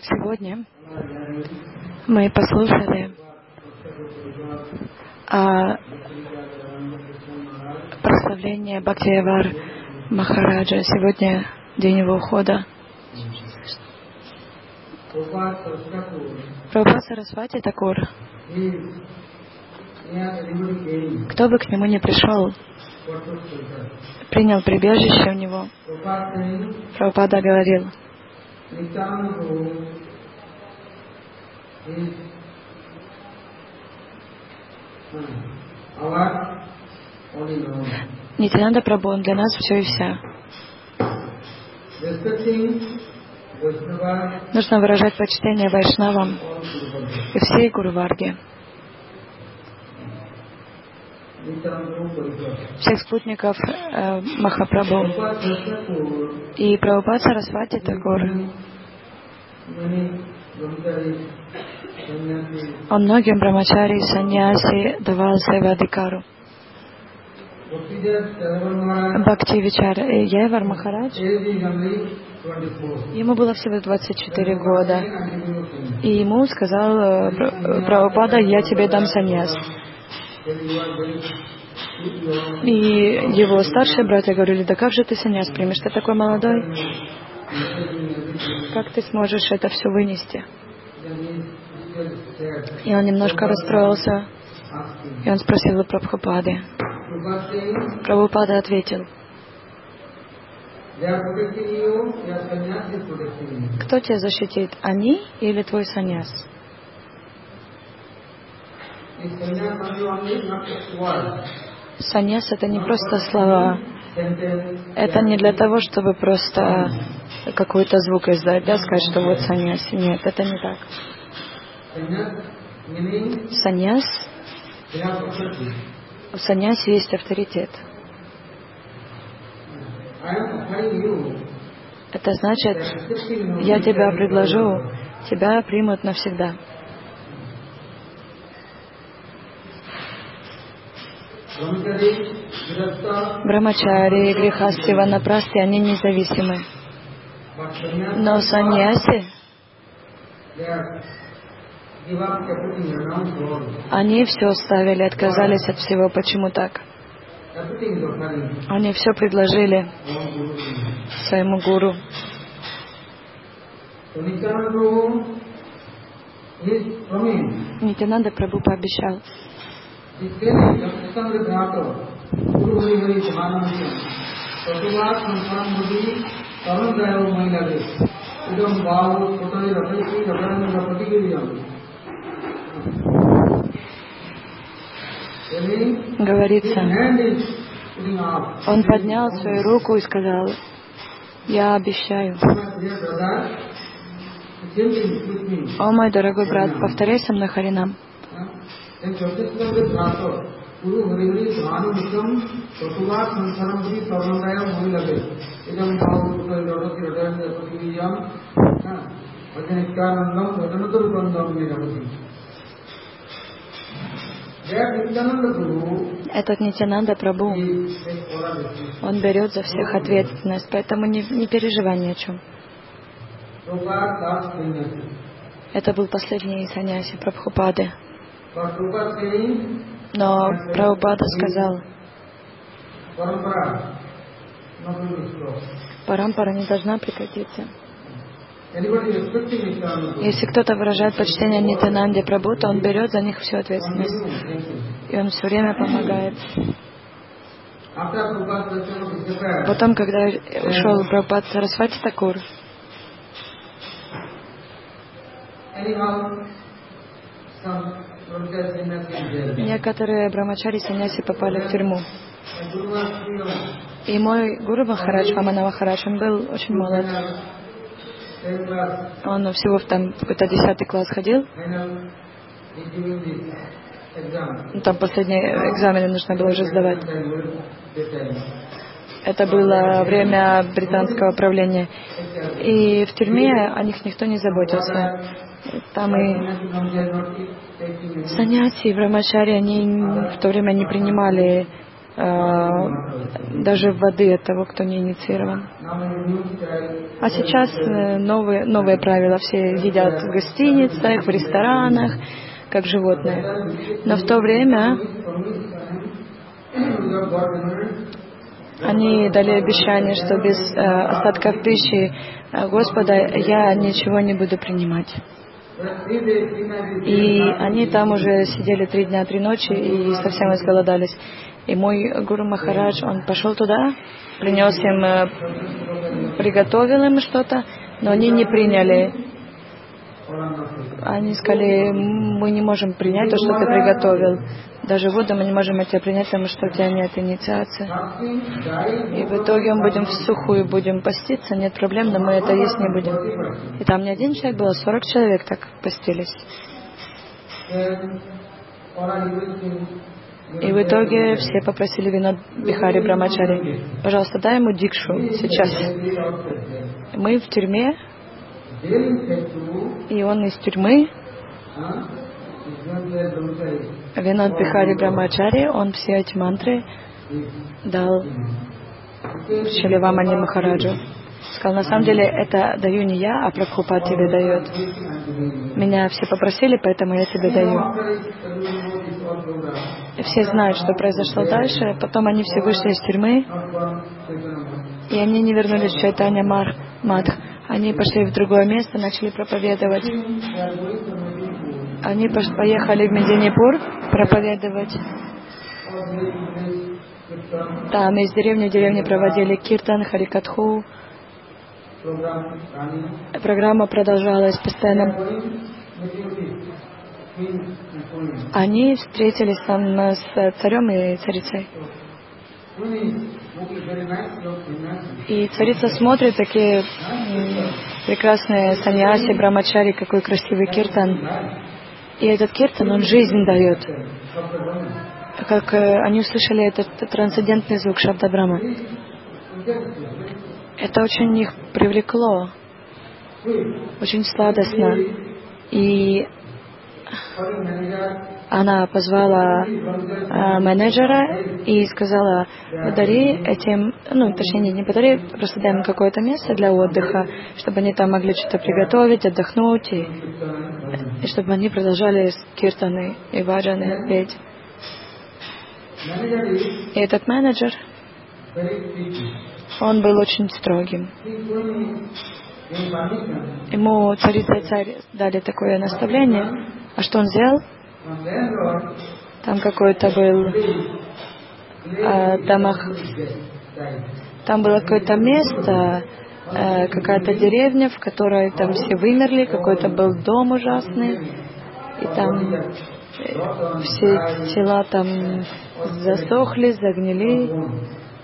Итак, сегодня мы послушали прославление Бхактивар Махараджа. Сегодня день его ухода. Прабхупада Сарасвати Такур, кто бы к нему ни пришел, принял прибежище у него. Прабхупада говорил: Нитянанда Прабху, он для нас все и вся. Нужно выражать почтение Вайшнавам и всей Гуру-варге, всех спутников Махапрабху. И Прабхупада Сарасвати Такур, он многим брамачари и саньяси давал севадикару. Бхактивичар Евар Махарадж, ему было всего 24 года. И ему сказал Прабхупада: я тебе дам саньяс. И его старшие братья говорили: да как же ты саньяс примешь, ты такой молодой, как ты сможешь это все вынести? И он немножко расстроился, и он спросил у Прабхупады. Прабхупада ответил: кто тебя защитит, они или твой саньяс? Саньяс — это не просто слова. Это не для того, чтобы просто какой-то звук издать, да, сказать, что вот саньяс. Нет, это не так. Саньяс, в саньясе есть авторитет. Это значит, я тебя предложу, тебя примут навсегда. Брамачари, грехасти, ванапрасти, они независимы. Но саньяси, они все оставили, отказались от всего. Почему так? Они все предложили своему гуру. Нитянанда Прабху пообещал: говорится, он поднял свою руку и сказал: я обещаю. О, мой дорогой брат, повторяй со мной Харинам. Этот Нитянанда Прабху, он берет за всех ответственность, поэтому не переживай ни о чем. Это был последний саньяси Прабхупады. Но Прабхупада сказал: парампара не должна прекратиться. Если кто-то выражает почтение Нитянанде Прабху, то он берет за них всю ответственность. И он все время помогает. Потом, когда ушел Прабхупада Сарасвати Такур, некоторые брамачари саньяси попали в тюрьму. И мой гуру Махарадж, Вамана Махарадж, он был очень молод. Он всего там какой-то 10 класс ходил. Там последние экзамены нужно было уже сдавать. Это было время британского правления. И в тюрьме о них никто не заботился. Там и саньяси, и брамачари, они в то время не принимали даже воды от того, кто не инициирован. А сейчас новые правила. Все едят в гостиницах, в ресторанах, как животные. Но в то время они дали обещание, что без остатков пищи Господа я ничего не буду принимать. И они там уже сидели 3 дня, 3 ночи и совсем изголодались. И мой Гуру Махарадж, он пошел туда, принес им, приготовил им что-то, но они не приняли. Они сказали: мы не можем принять то, что ты приготовил. Даже воду мы не можем от тебя принять, потому что у тебя нет инициации. И в итоге мы будем в сухую будем поститься, нет проблем, но мы это есть не будем. И там не один человек был, 40 человек так постились. И в итоге все попросили Винод Бихари Брамачари: пожалуйста, дай ему дикшу сейчас. Мы в тюрьме, и он из тюрьмы. Винод Бихари Брамачари, он все эти мантры дал Шиливамани Махараджу. Сказал: на самом деле это даю не я, а Прабхупад тебе дает. Меня все попросили, поэтому я тебе даю. И все знают, что произошло дальше. Потом они все вышли из тюрьмы, и они не вернулись в Чайтанья Мадх. Они пошли в другое место, начали проповедовать. Они поехали в Мединипур проповедовать. Там из деревни в деревню проводили киртан, харикатху. Программа продолжалась постоянно. Они встретились там с царем и царицей. И царица смотрит, такие прекрасные саньяси, брамачари, какой красивый киртан. И этот киртан, он жизнь дает. Как они услышали этот трансцендентный звук Шабда Брахма. Это очень их привлекло. Очень сладостно. И она позвала менеджера и сказала: подари этим, точнее не подари, просто дай им какое-то место для отдыха, чтобы они там могли что-то приготовить, отдохнуть, и чтобы они продолжали киртаны и баджаны петь. И этот менеджер, он был очень строгим. Ему царица и царь дали такое наставление. А что он сделал? Там какой-то был там было какое-то место, какая-то деревня, в которой там все вымерли, какой-то был дом ужасный, и там все тела там засохли, загнили.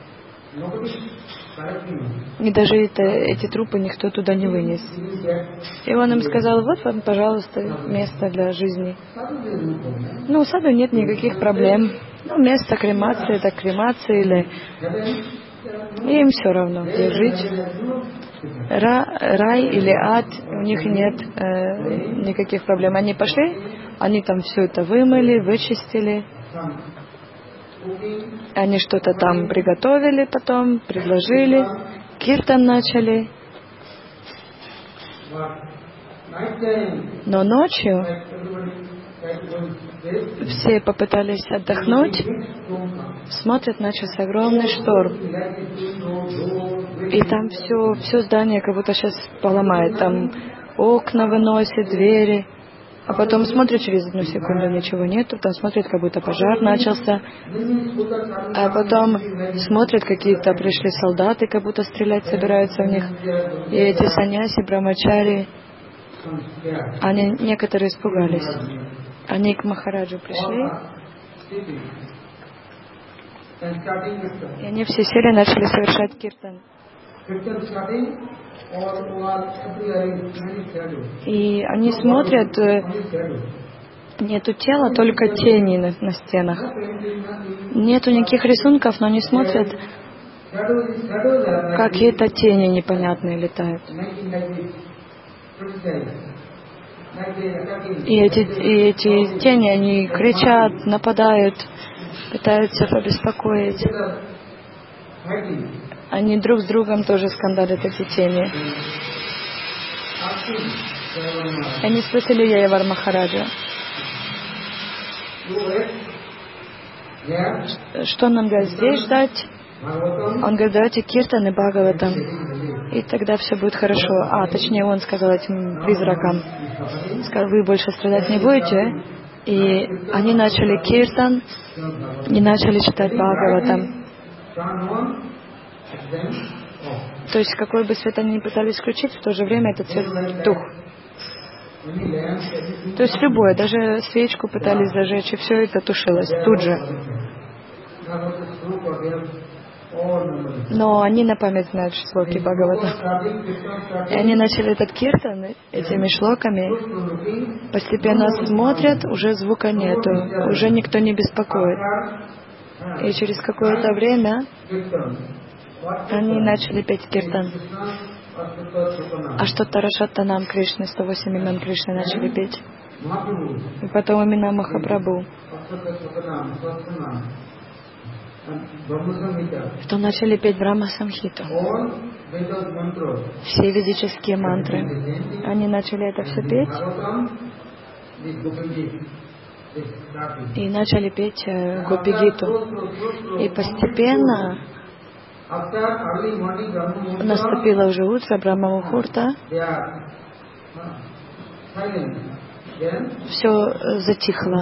И даже эти трупы никто туда не вынес. И он им сказал: вот вам, пожалуйста, место для жизни. У саду нет никаких проблем. Место кремации, это кремация или... И им все равно, где жить. Рай или ад, у них нет никаких проблем. Они пошли, они там все это вымыли, вычистили. Они что-то там приготовили потом, предложили, киртан начали. Но ночью все попытались отдохнуть, смотрят, начался огромный шторм. И там все здание как будто сейчас поломает. Там окна выносят, двери. А потом смотрят, через 1 секунду ничего нету, там смотрят, как будто пожар начался. А потом смотрят, какие-то пришли солдаты, как будто стрелять собираются в них. И эти саньяси, брамачари, они некоторые испугались. Они к Махараджу пришли, и они все сели и начали совершать киртан. И они смотрят, нету тела, только тени на стенах. Нету никаких рисунков, но они смотрят, какие-то тени непонятные летают. И эти тени, они кричат, нападают. пытаются побеспокоить. Они друг с другом тоже скандалят эти темы. Они спросили Яявар Махараджа, что нам здесь ждать? Он говорит, давайте киртаны Бхагаватам, и тогда все будет хорошо. Точнее, он сказал этим призракам, сказал, вы больше страдать не будете. И они начали киртан, и начали читать Бхагаватам. То есть, какой бы свет они ни пытались включить, в то же время этот свет тух. То есть, любое, даже свечку пытались зажечь, и все это тушилось тут же. Но они на память знают шлоки Бхагавата. И они начали этот киртан этими шлоками. Постепенно смотрят, уже звука нету, уже никто не беспокоит. И через какое-то время они начали петь киртан. Что-то Рашаттанам Кришны, 108 имен Кришны начали петь. И потом имена Махапрабху. Потом начали петь Брахма Самхиту. Все ведические мантры. Они начали это все петь. И начали петь Гопи-гиту. И постепенно наступило уже утро Брахма-мухурта. Все затихло.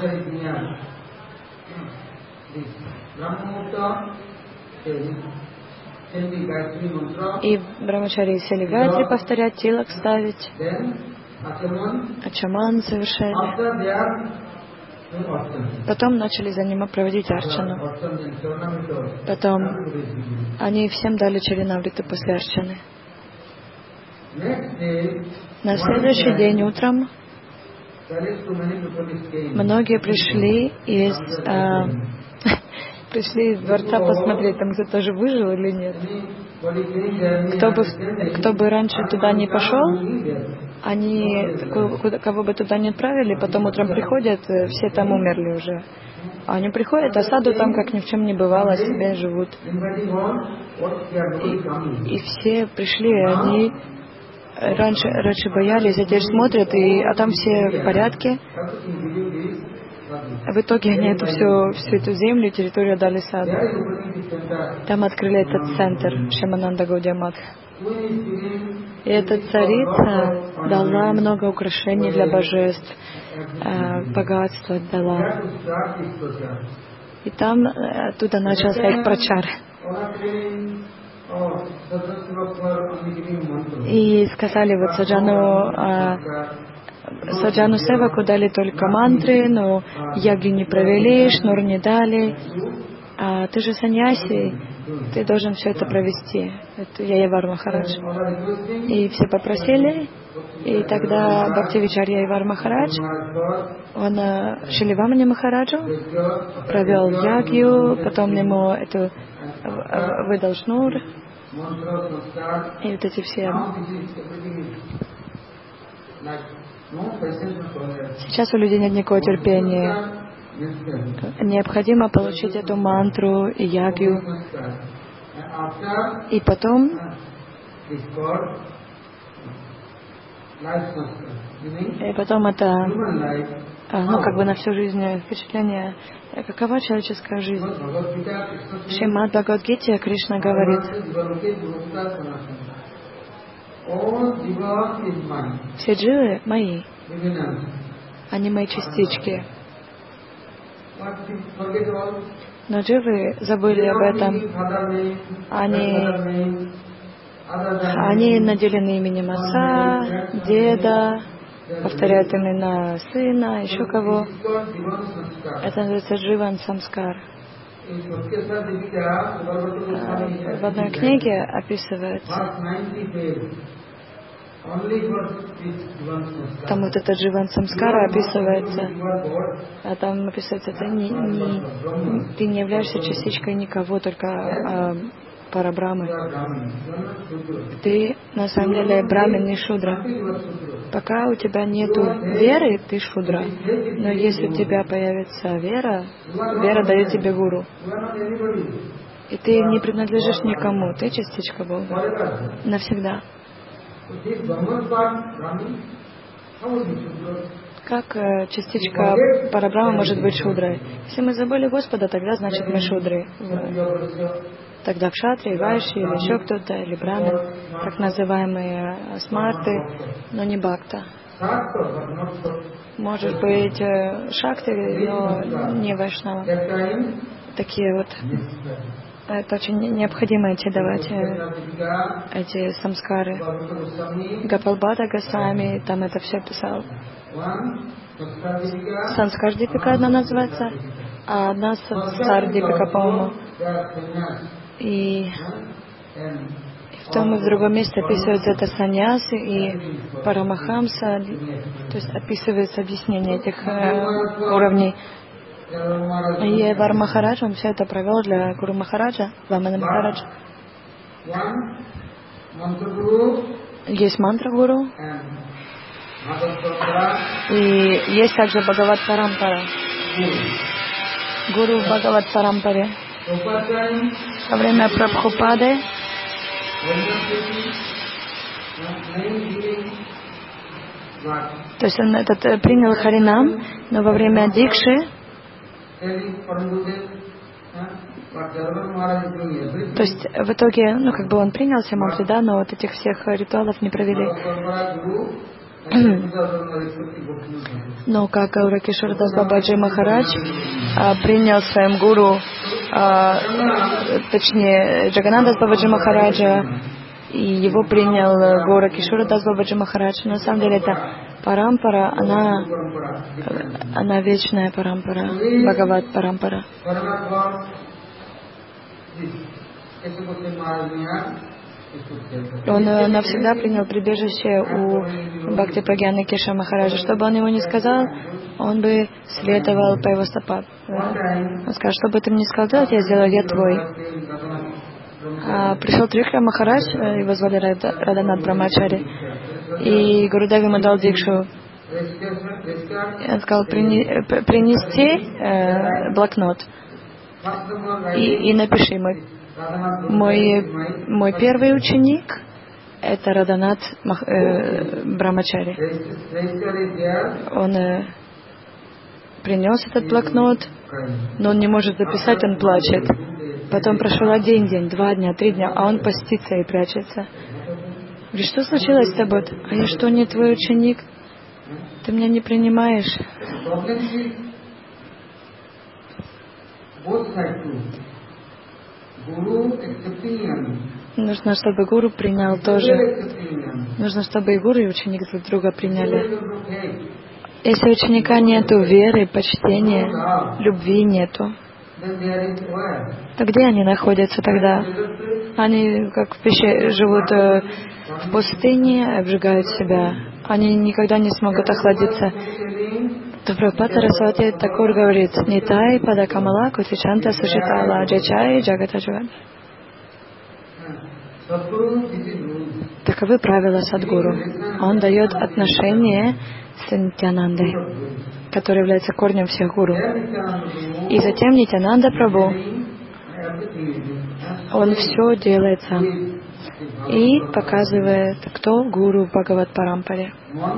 И брамачари сели гайатри повторять, тилак ставить, ачаман совершали. Потом начали за ним проводить арчану. Потом они всем дали чаринамриту после арчаны. На следующий день утром многие пришли из дворца посмотреть, там кто-то же выжил или нет. Кто бы раньше туда не пошел, кого бы туда не отправили, потом утром приходят, все там умерли уже. А они приходят, а саду там, как ни в чем не бывало, себе живут. И все пришли, и они раньше боялись, а теперь смотрят, а там все в порядке. В итоге они всю эту землю, территорию дали саду. Там открыли этот центр Шьямананда Гаудия Матх. И эта царица дала много украшений для божеств, богатство дала. И там оттуда начался их прачар. И сказали Саджану Севаку дали только мантры, но ягью не провели, шнур не дали. А ты же саньяси, ты должен все это провести. Это Яявар Махарадж. И все попросили, и тогда Бхактивичар Яявар Махарадж, он Шиливамани Махараджу провел ягью, потом ему выдал шнур, и вот эти все. Сейчас у людей нет никакого терпения. Необходимо получить эту мантру и ягью. И потом это, на всю жизнь впечатление, какова человеческая жизнь. В Шримад Бхагавад-гите Кришна говорит: все дживы мои, они мои частички. Но дживы забыли об этом. Они наделены именем отца, деда, повторяют имена сына, еще кого. Это называется дживан самскар. В одной книге описывается, там вот это дживан самскара описывается, а там описывается, ты не являешься частичкой никого, только Парабрамы. Ты на самом деле брамин и шудра. Пока у тебя нету веры, ты шудра. Но если у тебя появится вера, вера дает тебе гуру. И ты не принадлежишь никому, ты частичка Бога. Навсегда. Как частичка Парабрахмы может быть шудрой? Если мы забыли Господа, тогда значит мы шудры. Тогда кшатри, вайши, или еще кто-то, или брамин, так называемые смарты, но не бхакта. Может быть шакти, но не вайшнава. Такие вот. Это очень необходимо эти давать эти самскары. Гапалбхата Госвами там это все писал. Санскар Дипика одна называется, а одна Сар Дипика, по-моему. И в том и в другом месте описывается это саньясы и Парамахамса, то есть описывается объяснение этих уровней. И Вар Махарадж, он все это провел для Гуру Махараджа, Вамана Махараджа. Есть мантра Гуру. И есть также Бхагават Парампара. Гуру в Бхагават Парампаре. Во время Прабхупады то есть он принял Харинам, но во время Дикши, то есть в итоге, он принял все мантры, да, но вот этих всех ритуалов не провели. Но как Гауракишвара Дас Бабаджи Махарадж принял своим гуру, точнее Джаганнадас Бабаджи Махараджа, и его принял Гауракишвара Дас Бабаджи Махарадж. На самом деле это парампара, она вечная парампара, Бхагават Парампара. Он навсегда принял прибежище у Бхакти Прагьяны Кеша Махараджа. Что бы он ему ни сказал, он бы следовал по его стопам. Он скажет, что бы ты мне сказал делать, я сделаю, я твой. Пришел Трикра Махарадж, его звали Раданат Брамачари, и Гурудев ему дал дикшу. Он сказал, принести блокнот и напиши мой первый ученик — это Раданат Брамачари. Он принес этот блокнот, но он не может записать, он плачет. Потом прошел 1 день, 2 дня, 3 дня, а он постится и прячется. Говорит, что случилось с тобой? А я что, не твой ученик? Ты меня не принимаешь? Нужно, чтобы гуру принял тоже. Нужно, чтобы и гуру, и ученик друг друга приняли. Если у ученика нету веры, почтения, любви нету, то где они находятся тогда? Они как в пещере живут в пустыне, обжигают себя. Они никогда не смогут охладиться. Прабхупада Сарасвати Такур говорит: Нитай пада камала кутичанта сушитала джачай джагата джуган. Таковы правила Садгуру. Он дает отношение с Нитьянандой, который является корнем всех гуру. И затем Нитьянанда Прабху, он все делает сам и показывает, кто гуру в Бхагават Парампаре.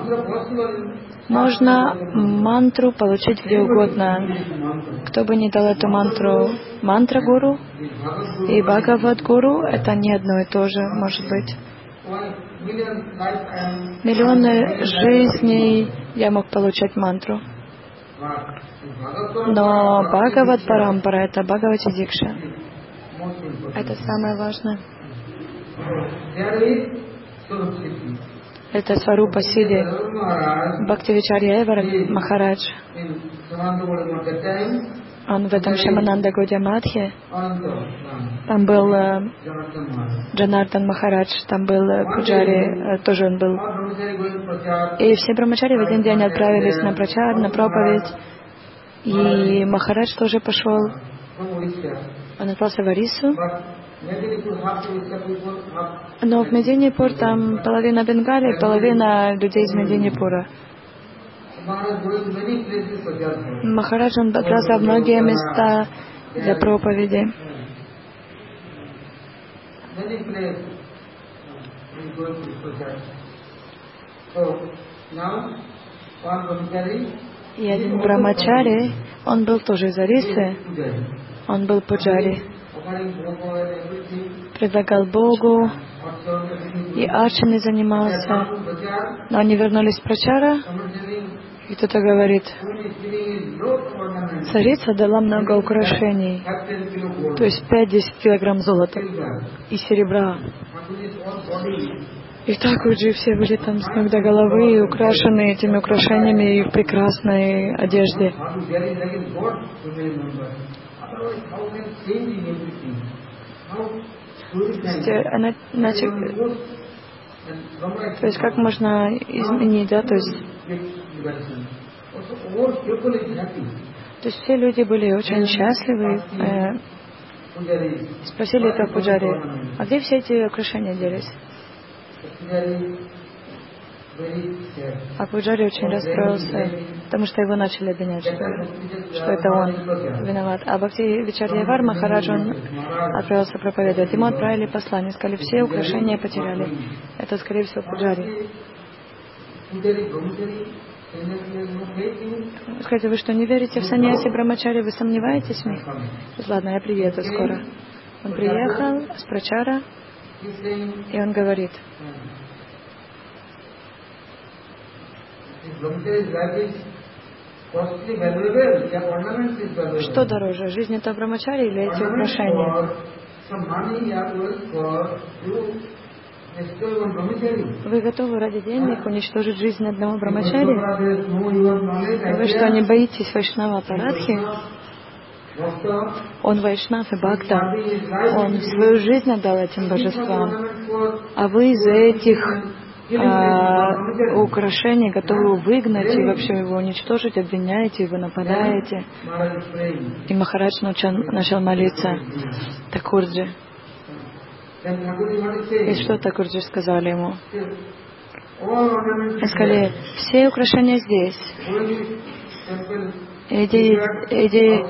Можно мантру получить где угодно. Кто бы ни дал эту мантру, мантра гуру и Бхагават гуру, это не одно и то же, может быть. Миллионы жизней я мог получать мантру. Но Бхагават Парампара — это Бхагавати Дикша. Это самое важное. Это Сварупа Сидhi. Бхактивичарья Эвара Махарадж. Он в этом Шамананда Годья Мадхе. Там был Джанартан Махарадж, там был Пуджари, тоже он был. И все брамачари в один день отправились на прачар, на проповедь. И Махарадж тоже пошел. Он отправился в Орису. Но в Мединипур там половина Бенгалии, половина людей из Мединипура. Махарадж, он отправился в многие места для проповеди. И один брамачари, он был тоже из Орисы, он был пуджари, предлагал Богу, и арчаной занимался. Но они вернулись в прачара, и кто-то говорит, царица дала много украшений, то есть 5-10 килограмм золота и серебра. И так уже все были там с ног до головы, и украшены этими украшениями и в прекрасной одежде. То есть как можно изменить, да, то есть все люди были очень счастливы. Спросили это пуджари, а где все эти украшения делись? А пуджари очень расстроился, потому что его начали обвинять, что это он виноват. А Бхактивичарьявар Махарадж, он отправился проповедовать. Ему отправили послание, сказали, все украшения потеряли. Это, скорее всего, пуджари. Скажите, вы что, не верите в саньяси брамачари? Вы сомневаетесь в них? Ладно, я приеду скоро. Он приехал с прачара, и он говорит, что дороже, жизнь этого брамачари или эти украшения? Вы готовы ради денег уничтожить жизнь одного брамачари? Вы что, не боитесь Вайшнава Парадхи? Он Вайшнав и Бхакта. Он свою жизнь отдал этим божествам. А вы из-за этих украшений готовы выгнать и вообще его уничтожить, обвиняете, его нападаете. И Махарадж начал молиться Такурджи. И что Такурджи сказали ему? Они сказали, все украшения здесь. Иди,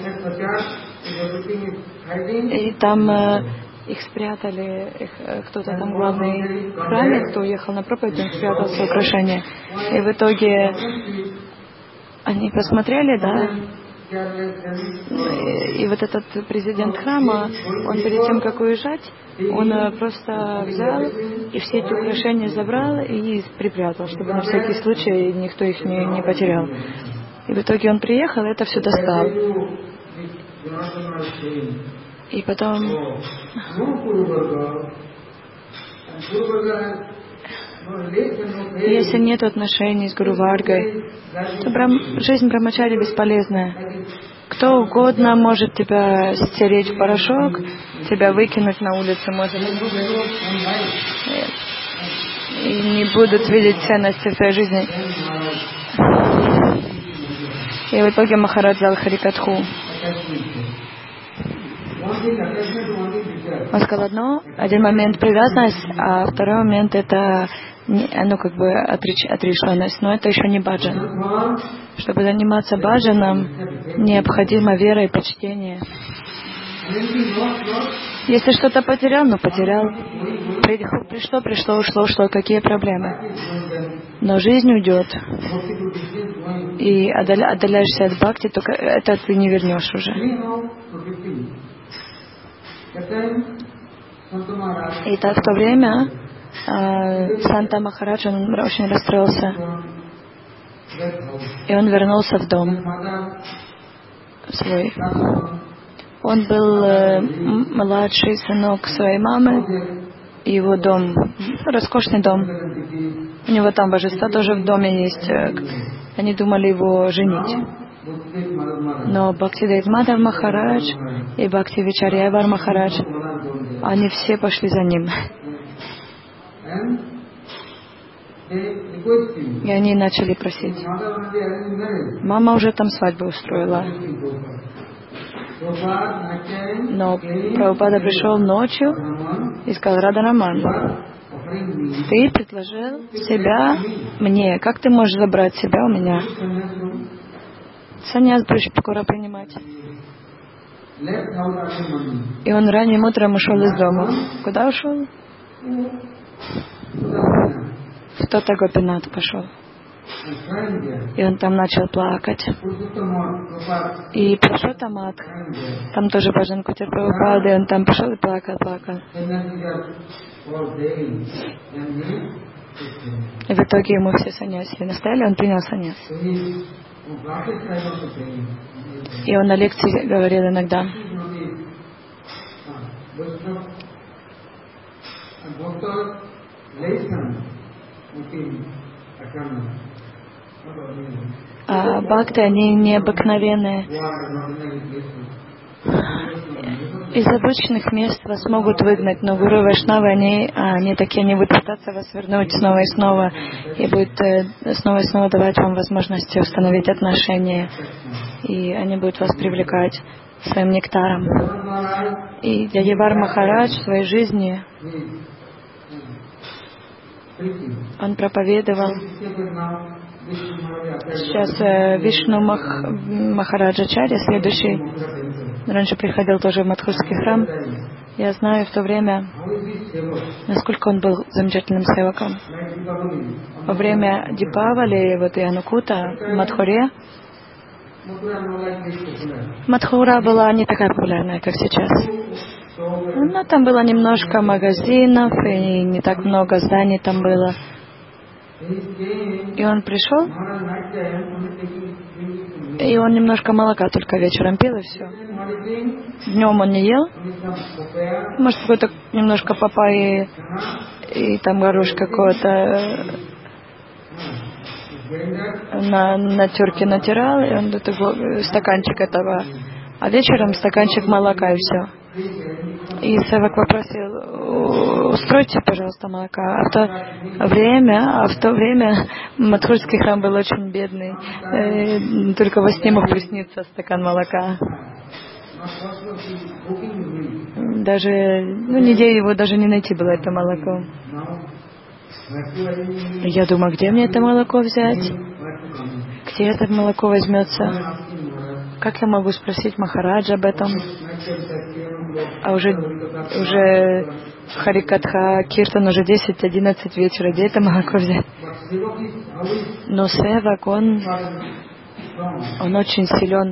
и там их спрятали, кто-то там главный в храме, кто уехал на проповедь, он спрятал свои украшения. И в итоге они посмотрели, да, и вот этот президент храма, он перед тем, как уезжать, он просто взял и все эти украшения забрал и припрятал, чтобы на всякий случай никто их не потерял. И в итоге он приехал и это все достал. И потом если нет отношений с Гуру Варгой, то жизнь брамачари бесполезная. Кто угодно может тебя стереть в порошок, тебя выкинуть на улицу, может. И не будут видеть ценности в твоей жизни. И в итоге Махарадж взял Харикатху. Он сказал один момент привязанность, а второй момент это как бы отрешенность, но это еще не баджан. Чтобы заниматься баджаном, необходима вера и почтение. Если что-то потерял, потерял. Пришло, ушло, какие проблемы. Но жизнь уйдет. И отдаляешься от бхакти, только это ты не вернешь уже. И так в то время Санта Махарадж, он очень расстроился. И он вернулся в дом свой. Он был младший сынок своей мамы. И его дом, роскошный дом. У него там божества тоже в доме есть. Они думали его женить. Но Бхактидайт Мадхав Махарадж и Бхактивичарьявар Махарадж, они все пошли за ним. И они начали просить. Мама уже там свадьбу устроила. Но Прабхупада пришел ночью и сказал: Радхараман, ты предложил себя мне. Как ты можешь забрать себя у меня? Саньяс будешь скоро принимать. И он ранним утром ушел из дома. Куда ушел? В Тото Гопинат пошел. И он там начал плакать. И Пурушоттамат, там тоже Баджан Кутир Прабхупады, он там пошел и плакал. И в итоге ему все саньяси настояли, он принял саньяс. И он на лекции говорил иногда: бхакты, они необыкновенные. Из обычных мест вас могут выгнать, но гуру Вайшнавы, они такие, они будут пытаться вас вернуть снова и снова, и будут снова и снова давать вам возможности установить отношения, и они будут вас привлекать своим нектаром. И Дядявар Махарадж в своей жизни, он проповедовал. Сейчас Вишну Махараджачарья, следующий, раньше приходил тоже в Мадхурский храм. Я знаю в то время, насколько он был замечательным севаком. Во время Дипавали, вот и Анукута, в Мадхуре, Мадхура была не такая популярная, как сейчас. Но там было немножко магазинов, и не так много зданий там было. И он пришел, и он немножко молока только вечером пил, и все. Днем он не ел. Может, какой-то немножко папайи и там горошь какого-то на терке натирал, и он стаканчик этого. А вечером стаканчик молока, и все. И Севак попросил: устройте, пожалуйста, молока. А в то время Мадхурский храм был очень бедный. Только во сне мог присниться стакан молока. Даже, нигде его даже не найти было, это молоко. Я думаю, где мне это молоко взять? Где это молоко возьмется? Как я могу спросить Махараджа об этом? А уже Харикатха, Киртан, уже 10-11 вечера. Где это молоко взять? Но Севак, он очень силен.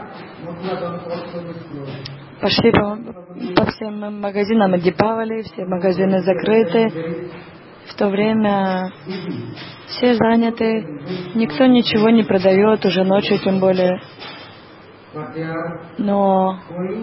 Пошли по всем магазинам, Дипавали, все магазины закрыты. В то время все заняты, никто ничего не продает, уже ночью тем более. Но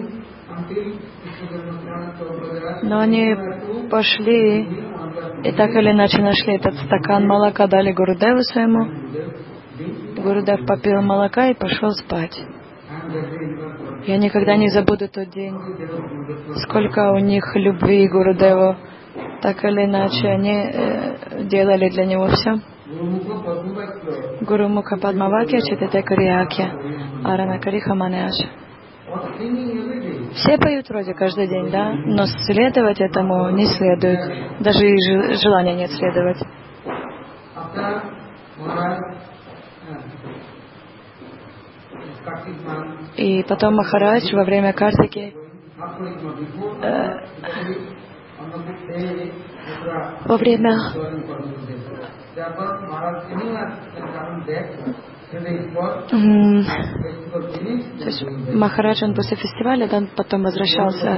они пошли и так или иначе нашли этот стакан молока, дали Гурудеву своему. Гурудев попил молока и пошел спать. Я никогда не забуду тот день, сколько у них любви Гурудеву. Так или иначе, они делали для него все. Гуру Муха Падмавакья Читате Кариакья Арана Кариха Манеаш. Все поют вроде каждый день, да? Но следовать этому не следует. Даже и желания нет следовать. И потом Махарадж во время Картики во время то есть Махарадж, он после фестиваля, да, потом возвращался,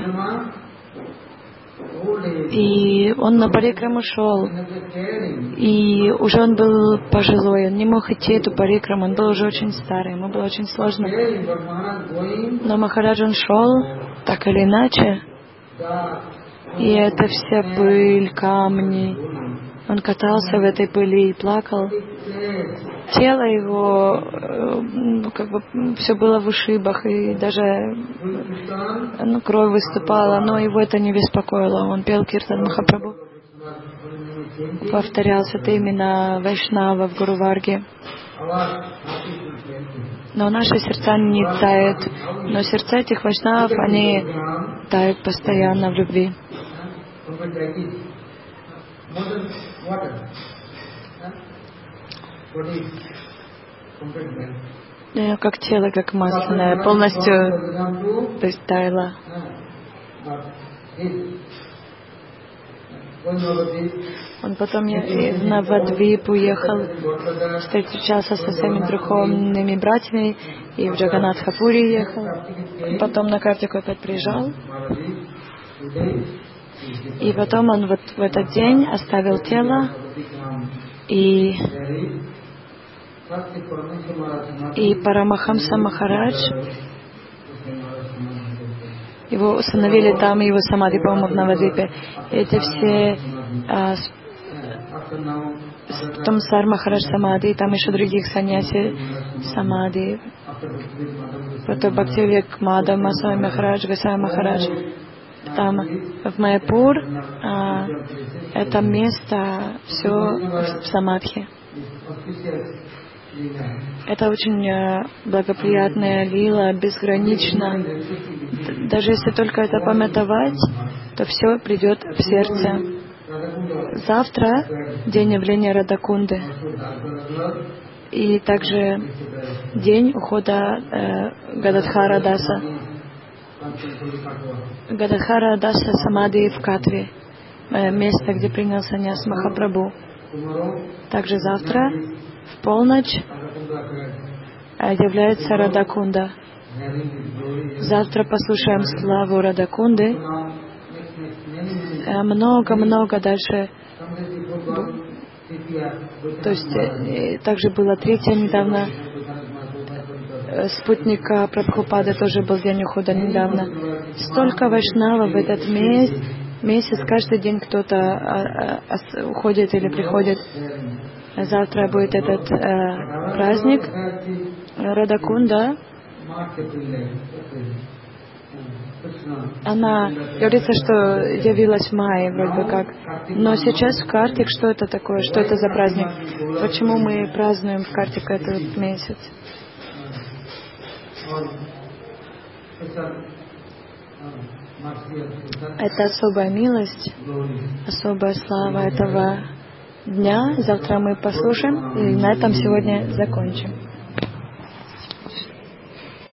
и он на парикраму шел, и уже он был пожилой, он не мог идти эту парикраму, он был уже очень старый, ему было очень сложно. Но Махарадж, он шел, так или иначе, и это вся пыль, камни. Он катался в этой пыли и плакал. Тело его, все было в ушибах, и даже кровь выступала, но его это не беспокоило. Он пел Киртан Махапрабху, повторялся это именно Вайшнава в Гуруварге. Но наши сердца не тают. Но сердца этих вайшнавов, они тают постоянно в любви. Как тело, как масляное, полностью, то есть таяло. Он потом в Навадвип уехал, встречался со своими духовными братьями и в Джаганатхапури ехал. Потом на Картику опять приезжал. И потом он вот в этот день оставил тело и Парамахамса Махарадж, его установили там, его самадхи, по-моему, в Навадвипе. Эти все потом Сар Махарадж самадхи, там еще других саньяси самадхи. Потом Бхактивик Мадхав Масвами Махарадж, Госвами Махарадж. Там в Майяпур это место все в самадхи. Это очень благоприятная лила, безгранично. Даже если только это памятовать, то все придет в сердце. Завтра день явления Радакунды. И также день ухода Гададхара Даса. Гададхара Даса самадхи в Катве, место, где принял саньяс Махапрабху. Также завтра в полночь является Радакунда. Завтра послушаем славу Радакунды. Много-много дальше. То есть также было третье недавно. Спутника Прабхупады тоже был день ухода недавно. Столько вайшнавов в этот месяц. Каждый день кто-то уходит или приходит. Завтра будет этот праздник Радакунда. Она говорится, что явилась в мае вроде бы как. Но сейчас в Картик что это такое? Что это за праздник? Почему мы празднуем в Картик этот месяц? Это особая милость, особая слава этого дня. Завтра мы послушаем и на этом сегодня закончим.